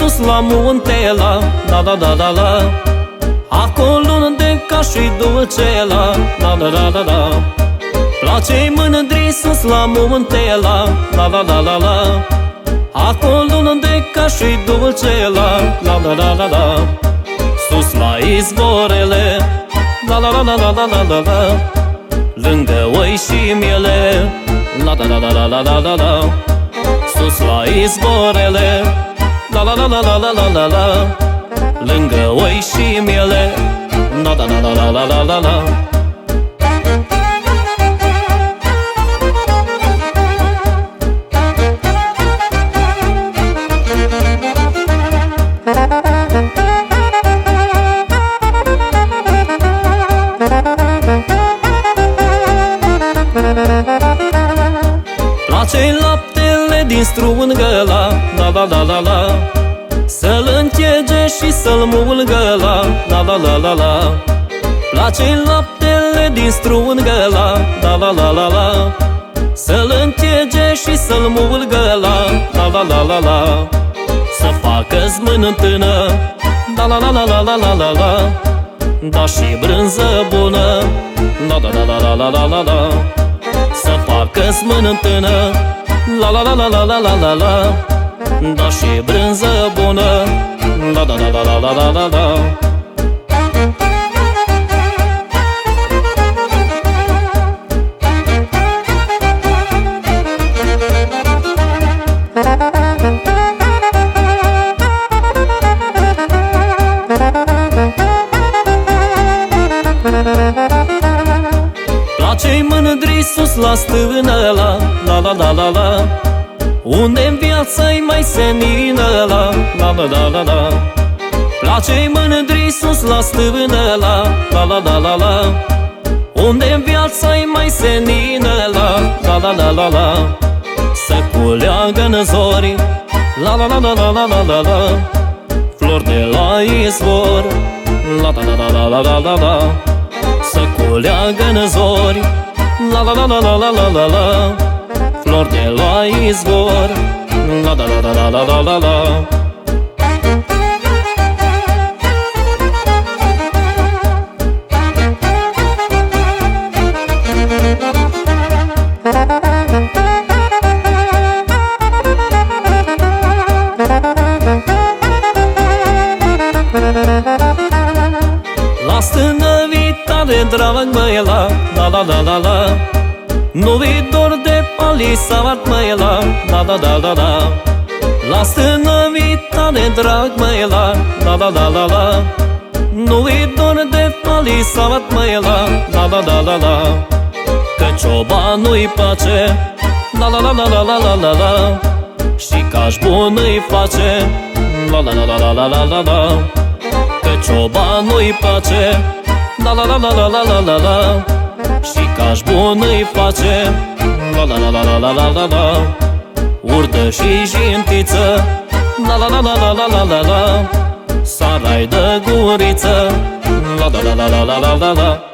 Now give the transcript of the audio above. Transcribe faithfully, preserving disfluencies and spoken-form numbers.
sus la munte la, la la la la la. Acolo unde ca și dulce la, la la la la la. Place mândri sus la munte la, la la la la la. Acolo unde ca și dulce la, la la la la la. Sus la izvorele, la la la la la la la la. Lângă oi și miele, la la la la la la la la. Sus la izvorele, la la la la la la la la la. Lângă oi și miele, la la la la la la la la. Place laptele din strungă la, la la la la la. Să-l închege și să-l mulgă la, la la la la la. Place laptele din strungă la, la la la la la. Să-l închege și să-l mulgă la, la la la la la. Să facă smântână, la la la la la la la la la. Da și brânză bună, la la la la la la la la. Să facă smântână, la la la la la la la la la. Da și brânză bună, la la la la la la la la. Place mândri sus la stână la, la la la la la. Unde-n viața-i mai senină la, la la la la la. Place mândri sus la stână la, la la la la la. Unde-n viața-i mai senină la, la la la la la. Să culeagă-n zori, la la la la la la la la la. Flori de la izvor, la la la la la la la la. Să culeagă-n zori, la la la la la la la la la. Flori de la izvor, la la la la la la la la. La stână vitale drag măi la, la la la la la. Nu vi dor de palisavat măi la, la la la la la. La stână vitale drag măi la, la la la la la. Nu vi dor de palisavat măi la, la la la la la. Că ciobanul-i place, la la la la la la la la la. Și caș bun îi face, la la la la la la la la. Că ciobanul-i place, la la la la la la la la la. Și caș bun îi face, la la la la la la la la la. Urdă și jintiță, la la la la la la la la la. Sarai de guriță, la la la la la la la la.